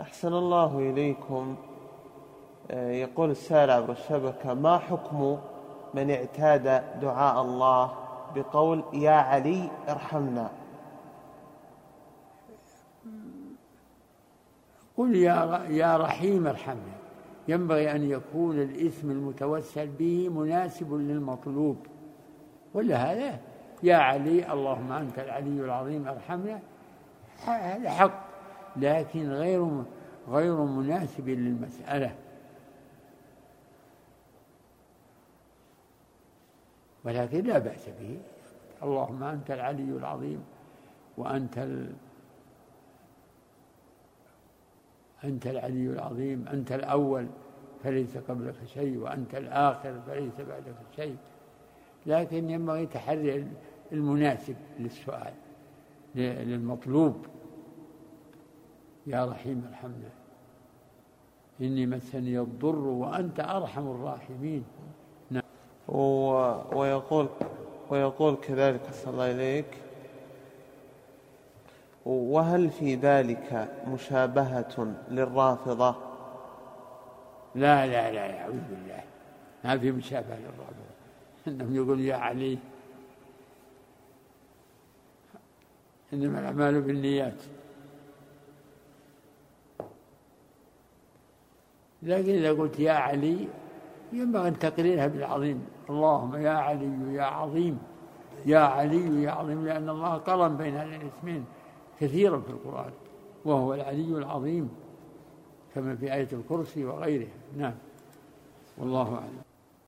أحسن الله إليكم. يقول السائل عبر الشبكة: ما حكم من اعتاد دعاء الله بقول يا علي ارحمنا؟ قل يا رحيم ارحمنا. ينبغي أن يكون الاسم المتوسل به مناسب للمطلوب، ولا هذا يا علي اللهم أنت العلي العظيم ارحمنا، هذا حق، لكن غير مناسب للمسألة. ولكن لا بأس به. اللهم أنت العلي العظيم وأنت أنت العلي العظيم، أنت الأول فليس قبلك شيء، وأنت الآخر فليس بعدك شيء. لكن ينبغي تحري المناسب للسؤال للمطلوب. يا رحيم ارحمنا إني مسني الضر وأنت أرحم الراحمين. نعم. ويقول كذلك صلى الله عليك: وهل في ذلك مشابهة للرافضة؟ لا لا لا، أعوذ بالله، ما في مشابهة للرافضة. إنهم يقول يا علي، إنما الأعمال بالنيات. لكن إذا قلت يا علي ينبغي أن تقرينها بالعظيم. اللهم يا علي يا عظيم، يا علي يا عظيم، لأن الله قرن بين هذين الاسمين كثيرا في القرآن، وهو العلي العظيم كما في آية الكرسي وغيرها. نعم، والله أعلم.